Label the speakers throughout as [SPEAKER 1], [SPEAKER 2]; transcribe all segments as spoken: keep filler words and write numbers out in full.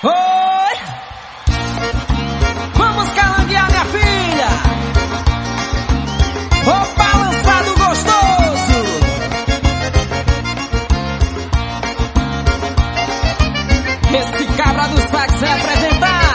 [SPEAKER 1] Oi! Vamos calanguear, minha filha! Vou balançar do gostoso! Esse cabra do sax vai apresentar!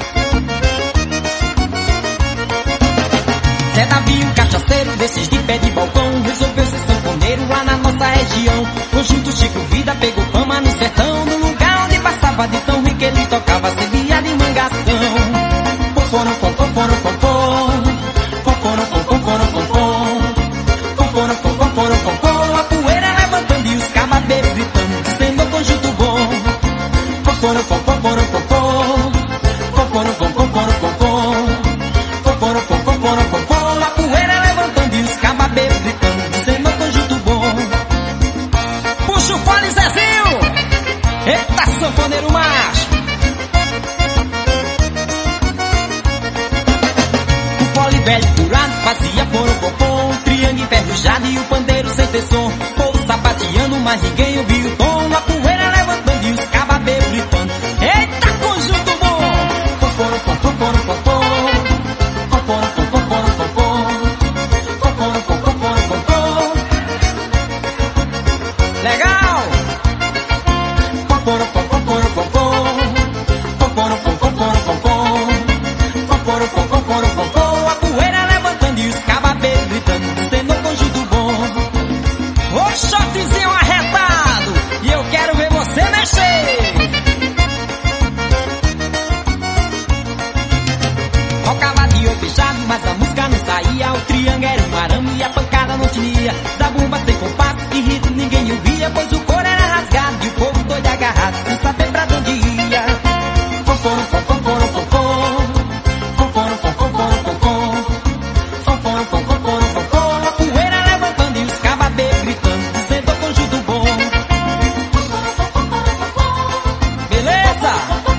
[SPEAKER 1] Zé Davi, um cachaceiro desses de pé de balcão, resolveu ser sanfoneiro lá na nossa região. Conjunto Chico Vida pegou fama no sertão, no lugar onde passava de tão rico ele tocava servia de mangação. Foforam, foforam, foforam, foforam, foforam, foforam, foforam, foforam, foforam, foforam, a poeira levantando e os cababeiros gritando, dizendo o conjunto bom. Foforam, foforam, foforam, foforam, foforam, foforam, foforam, foforam, foforam, a poeira levantando e os cababeiros gritando, dizendo o conjunto bom. Puxa o fone, Zezinho! Eita, sanfoneiro macho! O fole velho curado fazia porocopom, um triângulo enferrujado e o pandeiro sem ter som. Povo sapateando, mas ninguém ouviu o tom. A poeira levantando e os cababeiros gritando, eita, conjunto bom! Foforam, foforam, foforam, foforam, foforam, foforam, foforam, foforam, foforam. Legal! Foforam, foforam, foforam, foforam, foforam, foforam, foforam, foforam, a poeira levantando e os cababeiros gritando, dizendo o conjunto bom. Ô shotzinho arretado, e eu quero ver você mexer. Tocava de olho fechado, mas a música não saía. O triângulo era um arame e a pancada não tinha. Zabumba sem compasso e ritmo ninguém ouvia, pois o coro era rasgado e o povo doido agarrado, sem saber pra onde ia. Foforam, foforam, foforam, foforam, foforam, foforam, foforam, foforam, foforam, a poeira levantando e os cababeiros gritando, dizendo o conjunto bom. Beleza?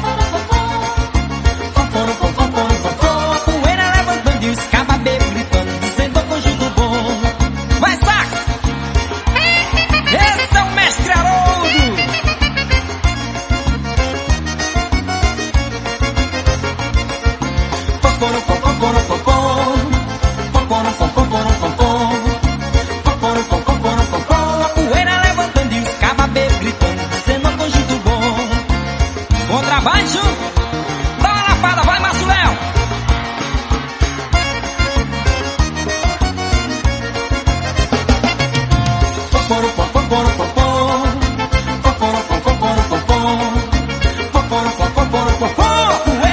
[SPEAKER 1] Foforam, foforam, foforam, a poeira levantando e os cababeiros gritando, dizendo o conjunto bom. Vai, sax! Esse é o mestre Haroldo! Foforam, foforam, foforam, foforam, foforam, foforam, foforam, foforam, foforam, a poeira levantando e os cababeiros gritando, dizendo o conjunto bom. Contrabaixo, dá uma lapada, vai, Márcio Léo! Foforam, foforam, foforam, foforam, foforam, foforam, foforam, foforam, foforam, foforam,